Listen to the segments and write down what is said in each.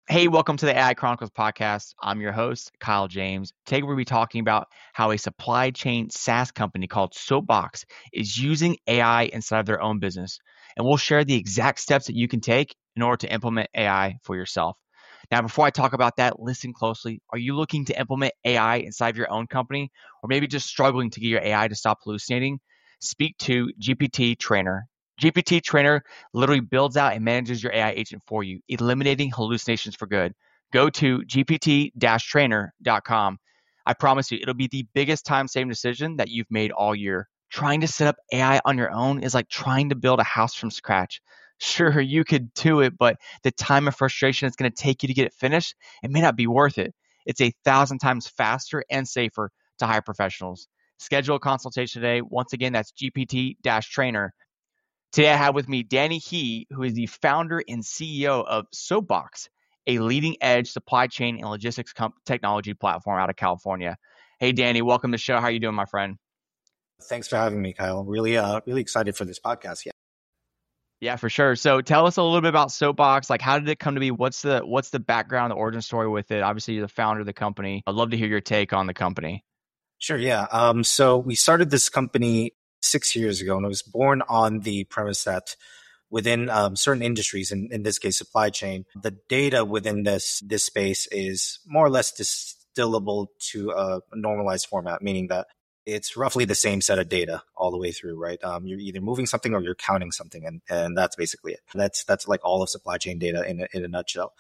Hey, welcome to the AI Chronicles podcast. I'm your host, Kyle James. Today we'll be talking about how a supply chain SaaS company called Soapbox is using AI inside of their own business. And we'll share the exact steps that you can take in order to implement AI for yourself. Now, before I talk about that, listen closely. Are you looking to implement AI inside of your own company, or maybe just struggling to get your AI to stop hallucinating? Speak to GPT Trainer. GPT Trainer literally builds out and manages your AI agent for you, eliminating hallucinations for good. Go to gpt-trainer.com. I promise you, it'll be the biggest time-saving decision that you've made all year. Trying to set up AI on your own is like trying to build a house from scratch. Sure, you could do it, but the time and frustration it's going to take you to get it finished, it may not be worth it. It's 1,000 times faster and safer to hire professionals. Schedule a consultation today. Once again, that's gpt-trainer. Today, I have with me Danny He, who is the founder and CEO of Soapbox, a leading edge supply chain and logistics technology platform out of California. Hey, Danny, welcome to the show. How are you doing, my friend? Thanks for having me, Kyle. Really excited for this podcast. Yeah. Yeah, for sure. So tell us a little bit about Soapbox. Like, how did it come to be? What's the background, the origin story with it? Obviously, you're the founder of the company. I'd love to hear your take on the company. Sure. Yeah. So we started this company 6 years ago, and it was born on the premise that within certain industries, in this case, supply chain, the data within this space is more or less distillable to a normalized format, meaning that it's roughly the same set of data all the way through, right? You're either moving something or you're counting something, and that's basically it. That's like all of supply chain data in a nutshell.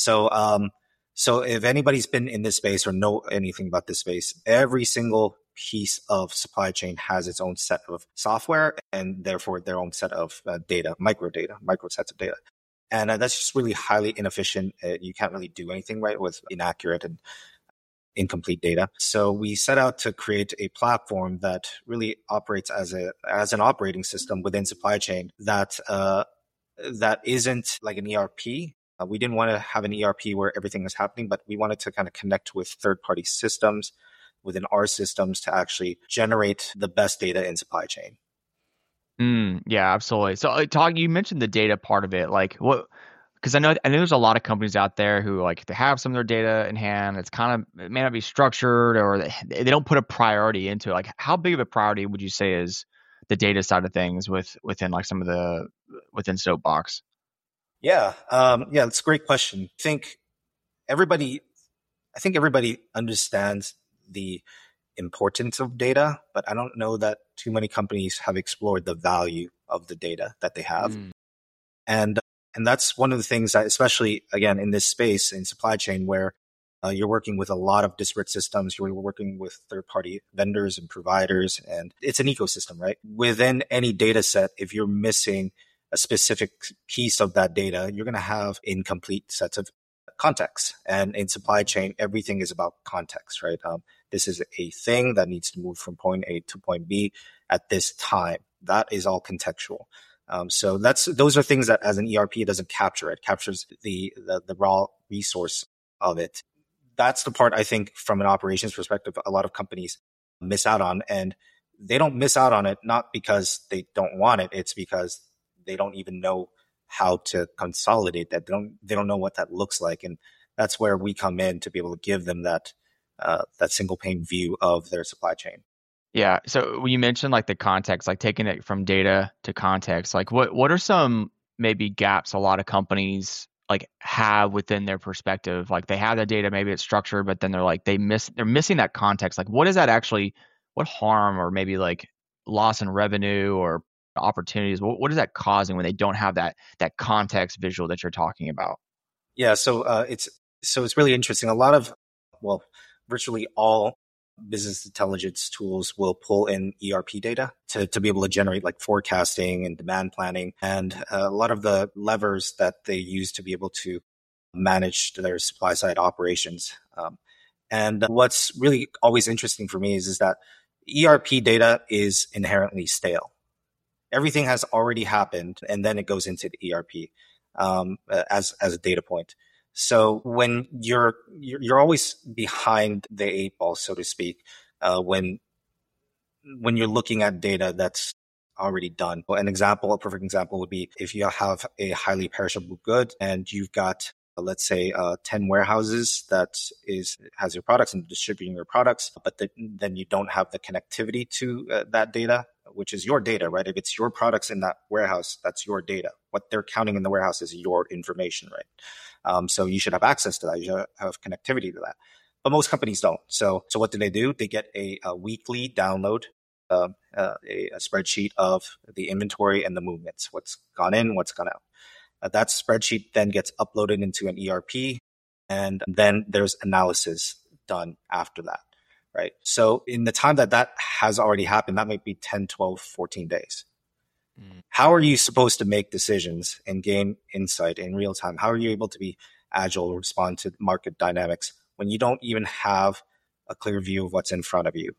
So if anybody's been in this space or know anything about this space, every single piece of supply chain has its own set of software and therefore their own set of micro sets of data. And that's just really highly inefficient. You can't really do anything right with inaccurate and incomplete data. So we set out to create a platform that really operates as an operating system within supply chain that isn't like an ERP. We didn't want to have an ERP where everything was happening, but we wanted to kind of connect with third-party systems within our systems to actually generate the best data in supply chain. Yeah, absolutely. So, you mentioned the data part of it. Like, what? Because I know there's a lot of companies out there who like they have some of their data in hand. It may not be structured, or they don't put a priority into it. Like, how big of a priority would you say is the data side of things within like some of within Soapbox? Yeah, it's a great question. Everybody, I think everybody understands the importance of data, but I don't know that too many companies have explored the value of the data that they have. And that's one of the things that, especially again, in this space in supply chain where you're working with a lot of disparate systems, you're working with third-party vendors and providers, and it's an ecosystem, right? Within any data set, if you're missing a specific piece of that data, you're going to have incomplete sets of context. And in supply chain, everything is about context, right? This is a thing that needs to move from point A to point B at this time. That is all contextual. So those are things that as an ERP doesn't capture. It captures the raw resource of it. That's the part I think from an operations perspective, a lot of companies miss out on, and they don't miss out on it not because they don't want it. It's because they don't even know how to consolidate that. They don't know what that looks like, and that's where we come in to be able to give them that single pane view of their supply chain. Yeah. So when you mentioned like the context, like taking it from data to context, like what are some maybe gaps a lot of companies like have within their perspective? Like they have the data, maybe it's structured, but then they're missing that context. Like what is that actually, what harm or maybe like loss in revenue or opportunities? What is that causing when they don't have that context visual that you're talking about? Yeah. It's really interesting. Virtually all business intelligence tools will pull in ERP data to be able to generate like forecasting and demand planning, and a lot of the levers that they use to be able to manage their supply side operations. And what's really always interesting for me is that ERP data is inherently stale. Everything has already happened, and then it goes into the ERP as a data point. So when you're always behind the eight ball, so to speak, when you're looking at data that's already done. A perfect example would be if you have a highly perishable good and you've got let's say 10 warehouses has your products and distributing your products, but then you don't have the connectivity to that data, which is your data, right? If it's your products in that warehouse, that's your data. What they're counting in the warehouse is your information, right? So you should have access to that. You should have connectivity to that. But most companies don't. So what do? They get a weekly download, a spreadsheet of the inventory and the movements, what's gone in, what's gone out. That spreadsheet then gets uploaded into an ERP, and then there's analysis done after that, right? So in the time that has already happened, that might be 10, 12, 14 days. How are you supposed to make decisions and gain insight in real time? How are you able to be agile, respond to market dynamics when you don't even have a clear view of what's in front of you?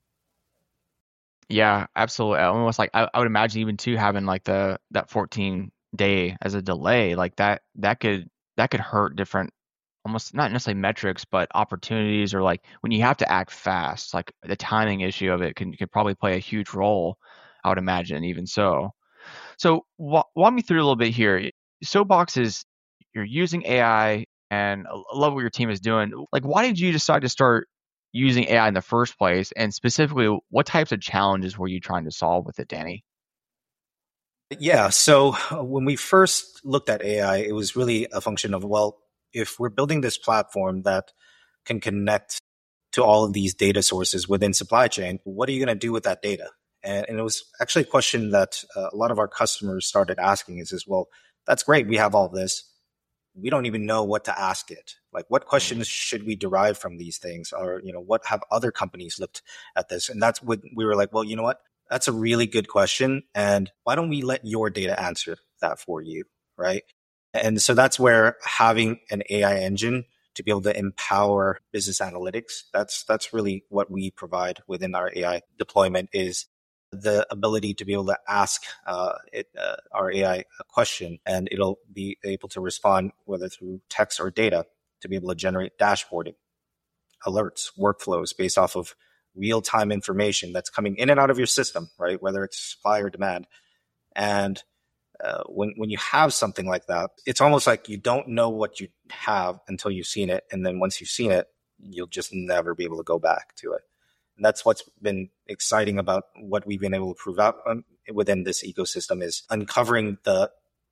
Yeah, absolutely. Almost like I would imagine even too having like that 14-day as a delay, like that could hurt different, almost not necessarily metrics, but opportunities, or like when you have to act fast, like the timing issue of it could probably play a huge role, I would imagine, even so. So walk me through a little bit here. Soapbox is, you're using AI, and I love what your team is doing. Like, why did you decide to start using AI in the first place? And specifically, what types of challenges were you trying to solve with it, Danny? Yeah. So when we first looked at AI, it was really a function of, well, if we're building this platform that can connect to all of these data sources within supply chain, what are you going to do with that data? And it was actually a question that a lot of our customers started asking is, well, that's great. We have all this. We don't even know what to ask it. Like, what questions should we derive from these things? Or, what have other companies looked at this? And that's what we were like, well, you know what? That's a really good question. And why don't we let your data answer that for you? Right. And so that's where having an AI engine to be able to empower business analytics, that's really what we provide within our AI deployment, is the ability to be able to ask our AI a question, and it'll be able to respond, whether through text or data, to be able to generate dashboarding, alerts, workflows based off of real-time information that's coming in and out of your system, right? Whether it's supply or demand. And when you have something like that, it's almost like you don't know what you have until you've seen it. And then once you've seen it, you'll just never be able to go back to it. And that's what's been exciting about what we've been able to prove out within this ecosystem, is uncovering the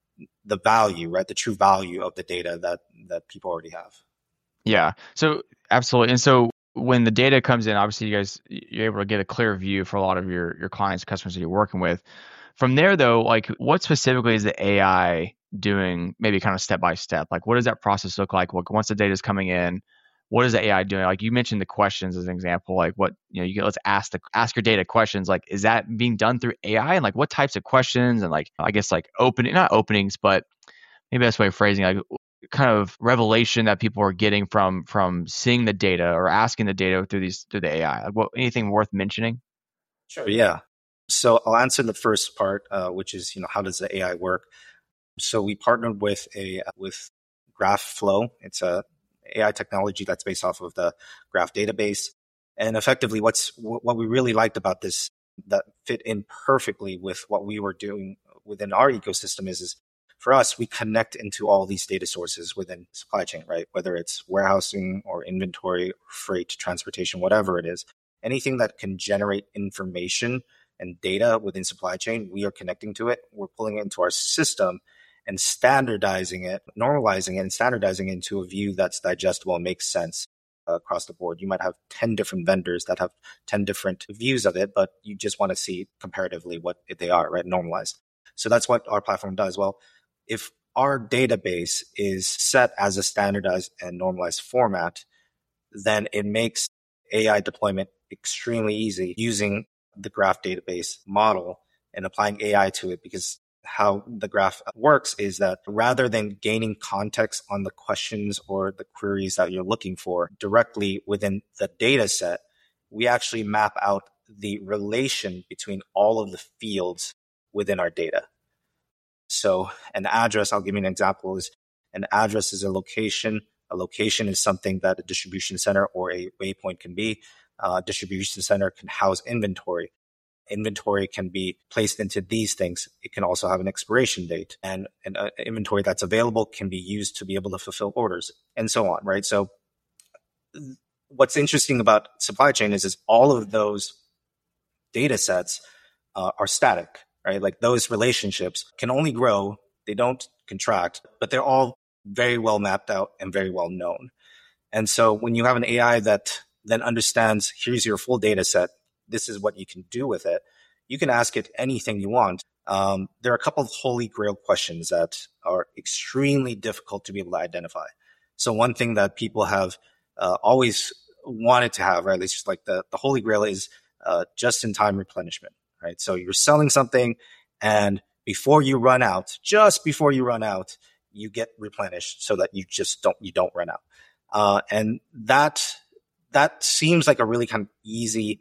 value, right? The true value of the data that people already have. Yeah. So absolutely. And so when the data comes in, obviously you're able to get a clear view for a lot of your clients, customers that you're working with. From there, though, like, what specifically is the AI doing, maybe kind of step by step? Like, what does that process look like? Once the data is coming in, what is the AI doing? Like, you mentioned the questions as an example. Like, what, let's ask your data questions. Like, is that being done through AI? And like, what types of questions? And like, I guess like not openings, but maybe that's way of phrasing, like kind of revelation that people are getting from seeing the data or asking the data through the AI. Like, anything worth mentioning? Sure. Yeah. So I'll answer the first part, which is, how does the AI work? So we partnered with GraphFlow. It's a AI technology that's based off of the Graph database. And effectively, what we really liked about this that fit in perfectly with what we were doing within our ecosystem is for us, we connect into all these data sources within supply chain, right? Whether it's warehousing or inventory, freight, transportation, whatever it is, anything that can generate information and data within supply chain, we are connecting to it. We're pulling it into our system and standardizing it, normalizing it, and standardizing it into a view that's digestible and makes sense across the board. You might have 10 different vendors that have 10 different views of it, but you just want to see comparatively what they are, right? Normalized. So that's what our platform does. Well, if our database is set as a standardized and normalized format, then it makes AI deployment extremely easy using the graph database model and applying AI to it, because how the graph works is that rather than gaining context on the questions or the queries that you're looking for directly within the data set, we actually map out the relation between all of the fields within our data. So an address, I'll give you an example, is an address is a location. A location is something that a distribution center or a waypoint can be. A distribution center can house inventory. inventory can be placed into these things. It can also have an expiration date, and inventory that's available can be used to be able to fulfill orders, and so on, right? So what's interesting about supply chain is all of those data sets are static, right? Like those relationships can only grow, they don't contract, but they're all very well mapped out and very well known. And so when you have an AI that then understands, here's your full data set, this is what you can do with it, you can ask it anything you want. There are a couple of holy grail questions that are extremely difficult to be able to identify. So one thing that people have always wanted to have, right? It's just like the holy grail is just-in-time replenishment, right? So you're selling something, and just before you run out, you get replenished so that you don't run out. And that seems like a really kind of easy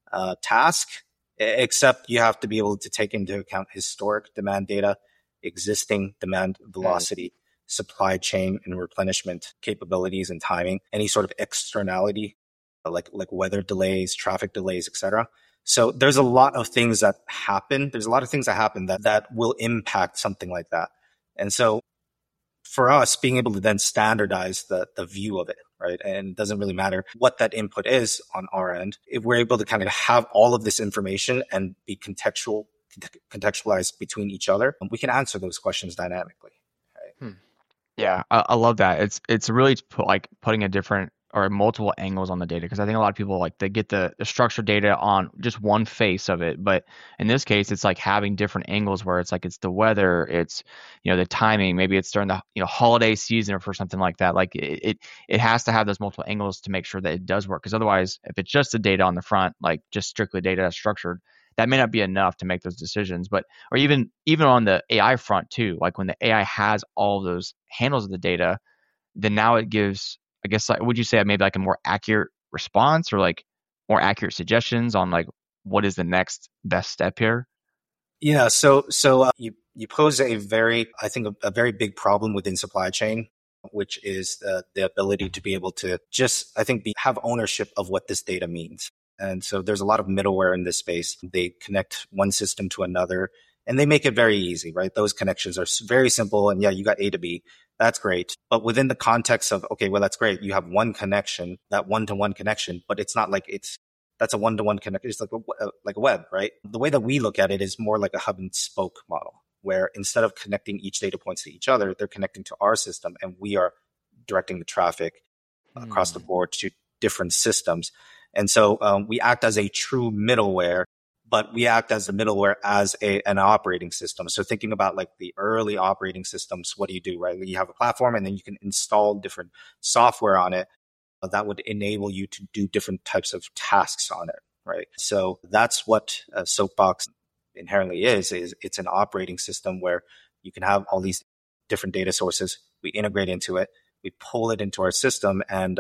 task, except you have to be able to take into account historic demand data, existing demand velocity, supply chain and replenishment capabilities and timing, any sort of externality like weather delays, traffic delays, etc. So there's a lot of things that happen. There's a lot of things that happen that will impact something like that. And so for us, being able to then standardize the view of it, right? And it doesn't really matter what that input is on our end. If we're able to kind of have all of this information and be contextualized between each other, we can answer those questions dynamically. Right? Yeah, I love that. It's really putting a different or multiple angles on the data, because I think a lot of people they get the structured data on just one face of it, but in this case it's like having different angles where it's it's the weather, it's the timing, maybe it's during the holiday season or for something like that. Like it has to have those multiple angles to make sure that it does work, because otherwise if it's just the data on the front, like just strictly data that's structured, that may not be enough to make those decisions. But or even on the AI front too, like when the AI has all those handles of the data, then now it gives, I guess, would you say maybe a more accurate response or more accurate suggestions on what is the next best step here? Yeah. So you pose a very big problem within supply chain, which is the ability to be able to just, have ownership of what this data means. And so there's a lot of middleware in this space. They connect one system to another, and they make it very easy, right? Those connections are very simple. And yeah, you got A to B. That's great. But within the context of, okay, well, that's great. You have one connection, that one-to-one connection, but it's not that's a one-to-one connection. It's like a web, right? The way that we look at it is more like a hub and spoke model, where instead of connecting each data points to each other, they're connecting to our system, and we are directing the traffic across the board to different systems. And so we act as a true middleware, but we act as the middleware as an operating system. So thinking about the early operating systems, what do you do, right? You have a platform, and then you can install different software on it that would enable you to do different types of tasks on it, right? So that's what Soapbox inherently is it's an operating system where you can have all these different data sources. We integrate into it, we pull it into our system, and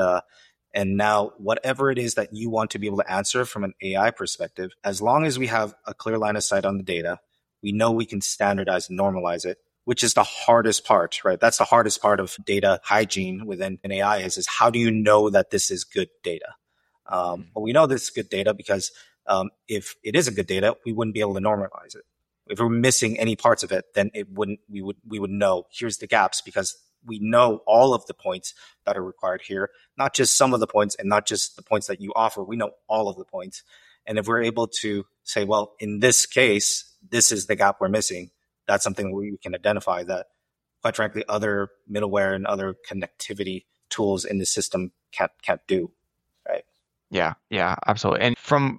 now whatever it is that you want to be able to answer from an AI perspective, as long as we have a clear line of sight on the data, we know we can standardize and normalize it, which is the hardest part, right? That's the hardest part of data hygiene within an AI is how do you know that this is good data? Well, we know this is good data because if it isn't good data, we wouldn't be able to normalize it. If we're missing any parts of it, then we would know here's the gaps, because we know all of the points that are required here, not just some of the points and not just the points that you offer. We know all of the points. And if we're able to say, well, in this case, this is the gap we're missing, that's something we can identify that, quite frankly, other middleware and other connectivity tools in the system can't do, right? Yeah, absolutely. And from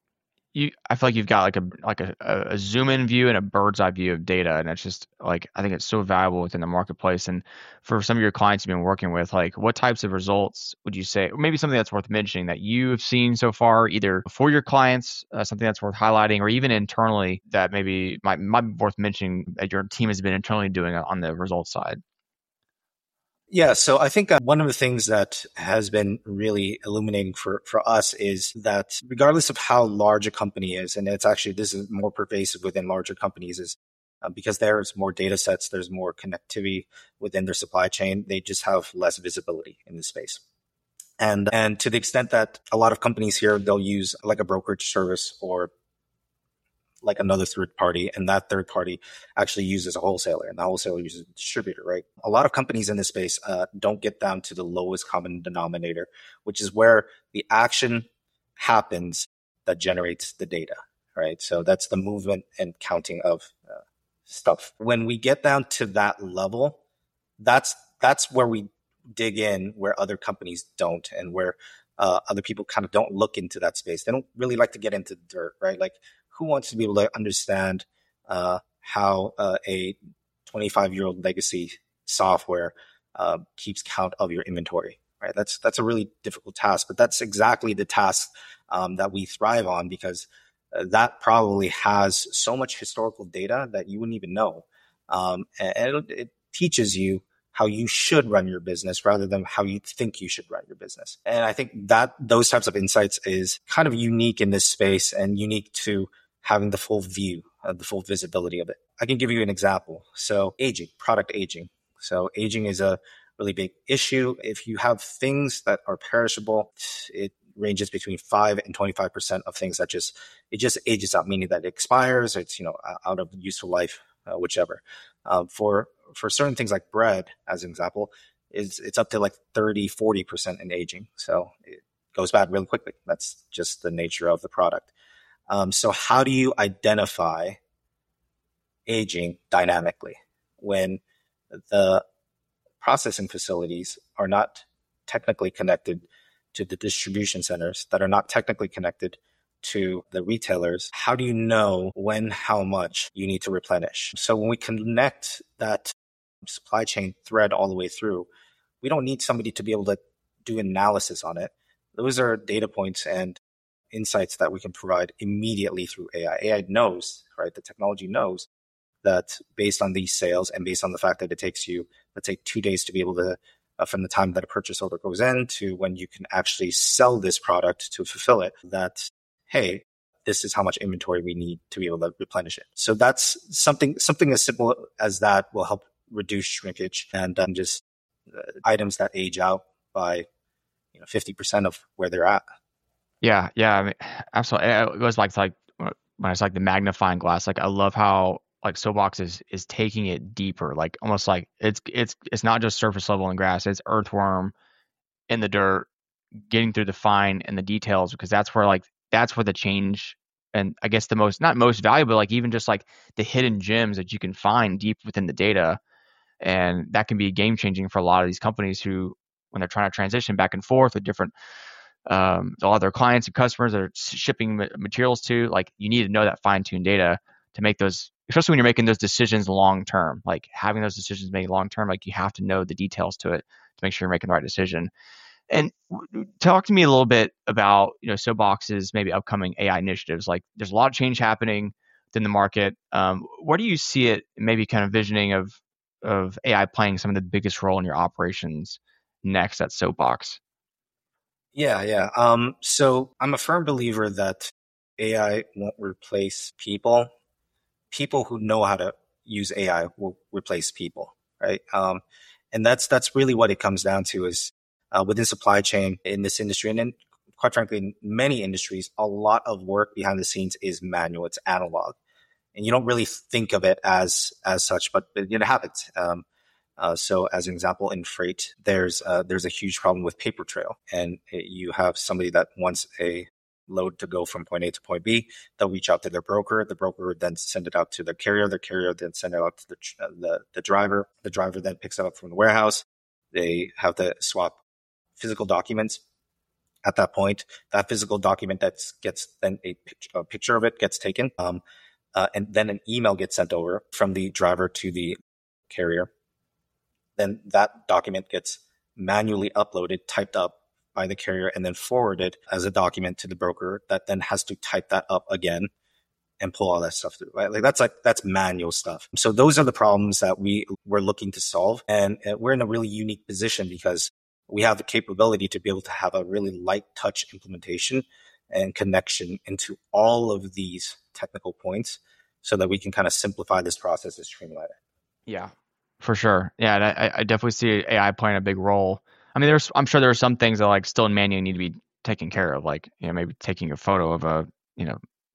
I feel like you've got a zoom in view and a bird's eye view of data, and it's just I think it's so valuable within the marketplace. And for some of your clients you've been working with, what types of results would you say, or maybe something that's worth mentioning that you have seen so far, either for your clients, something that's worth highlighting, or even internally that maybe might be worth mentioning that your team has been internally doing on the results side? Yeah, so I think one of the things that has been really illuminating for us is that regardless of how large a company is, and this is more pervasive within larger companies, is because there's more data sets, there's more connectivity within their supply chain, they just have less visibility in the space. And to the extent that a lot of companies here, they'll use a brokerage service or like another third party, and that third party actually uses a wholesaler, and the wholesaler uses a distributor, right? A lot of companies in this space don't get down to the lowest common denominator, which is where the action happens that generates the data, right? So that's the movement and counting of stuff. When we get down to that level, that's where we dig in, where other companies don't, and where other people kind of don't look into that space. They don't really like to get into the dirt, right? Like, who wants to be able to understand how a 25-year-old legacy software keeps count of your inventory, right? That's a really difficult task, but that's exactly the task that we thrive on, because that probably has so much historical data that you wouldn't even know. And it teaches you how you should run your business rather than how you think you should run your business. And I think that those types of insights is kind of unique in this space and unique to having the full view, the full visibility of it. I can give you an example. So aging, product aging. So aging is a really big issue. If you have things that are perishable, it ranges between 5 and 25% of things that just ages out, meaning that it expires, it's, out of useful life, whichever. For certain things like bread, as an example, it's up to like 30, 40% in aging. So it goes bad really quickly. That's just the nature of the product. So how do you identify aging dynamically when the processing facilities are not technically connected to the distribution centers, that are not technically connected to the retailers? How do you know when, how much you need to replenish? So when we connect that supply chain thread all the way through, we don't need somebody to be able to do analysis on it. Those are data points and insights that we can provide immediately through AI. AI knows, right? The technology knows that based on these sales and based on the fact that it takes you, let's say, 2 days to be able to, from the time that a purchase order goes in to when you can actually sell this product to fulfill it, that, hey, this is how much inventory we need to be able to replenish it. So that's something as simple as that will help reduce shrinkage and just items that age out by 50% of where they're at. Yeah, I mean, absolutely. It goes back to like when it's like the magnifying glass. Like I love how like Soapbox is taking it deeper, like almost like it's not just surface level and grass, it's earthworm in the dirt, getting through the fine and the details, because that's where the change, and I guess the not most valuable, like even just like the hidden gems that you can find deep within the data. And that can be game changing for a lot of these companies who, when they're trying to transition back and forth with different a lot of their clients and customers that are shipping materials to, like you need to know that fine-tuned data to make those, especially when you're making those decisions long term, like having those decisions made long term, like you have to know the details to it to make sure you're making the right decision. And talk to me a little bit about Soapbox's maybe upcoming AI initiatives. Like there's a lot of change happening within the market. Where do you see it maybe kind of visioning of AI playing some of the biggest role in your operations next at Soapbox? Yeah. So I'm a firm believer that AI won't replace people. People who know how to use AI will replace people, right? And that's really what it comes down to is within supply chain in this industry, and then quite frankly, in many industries, a lot of work behind the scenes is manual, it's analog. And you don't really think of it as such, but it happens. So as an example, in freight, there's a huge problem with paper trail, and you have somebody that wants a load to go from point A to point B. They'll reach out to their broker. The broker would then send it out to the carrier. The carrier then send it out to the driver. The driver then picks it up from the warehouse. They have to swap physical documents. At that point, that physical document gets then a picture of it gets taken, and then an email gets sent over from the driver to the carrier. Then that document gets manually uploaded, typed up by the carrier, and then forwarded as a document to the broker that then has to type that up again and pull all that stuff through, right? That's manual stuff. So those are the problems that we're looking to solve. And we're in a really unique position because we have the capability to be able to have a really light touch implementation and connection into all of these technical points so that we can kind of simplify this process and streamline it. Yeah, for sure. Yeah, and I definitely see AI playing a big role. I mean, I'm sure there are some things that like still in manual need to be taken care of, like maybe taking a photo of a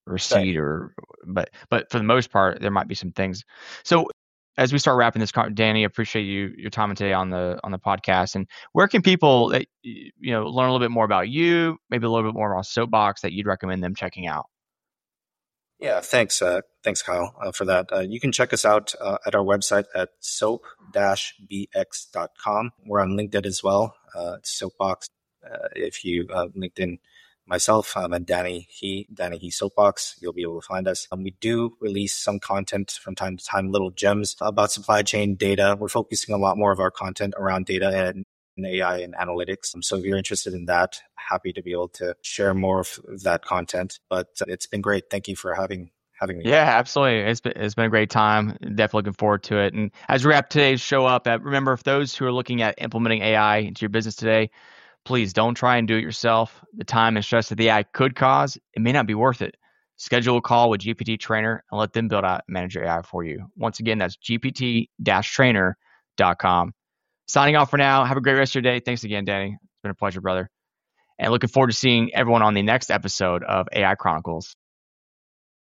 Right. receipt but for the most part, there might be some things. So as we start wrapping this, Danny, I appreciate your time today on the podcast. And where can people learn a little bit more about you, maybe a little bit more about Soapbox that you'd recommend them checking out? Yeah, thanks. Thanks, Kyle, for that. You can check us out at our website at soap-bx.com. We're on LinkedIn as well. It's Soapbox. If you LinkedIn myself and Danny He Soapbox, you'll be able to find us. We do release some content from time to time, little gems about supply chain data. We're focusing a lot more of our content around data and AI and analytics. So if you're interested in that, happy to be able to share more of that content. But it's been great. Thank you for having me. Yeah, absolutely. It's been a great time. Definitely looking forward to it. And as we wrap today's show up, remember, for those who are looking at implementing AI into your business today, please don't try and do it yourself. The time and stress that the AI could cause, it may not be worth it. Schedule a call with GPT Trainer and let them build out and manage your AI for you. Once again, that's gpt-trainer.com. Signing off for now. Have a great rest of your day. Thanks again, Danny. It's been a pleasure, brother. And looking forward to seeing everyone on the next episode of AI Chronicles.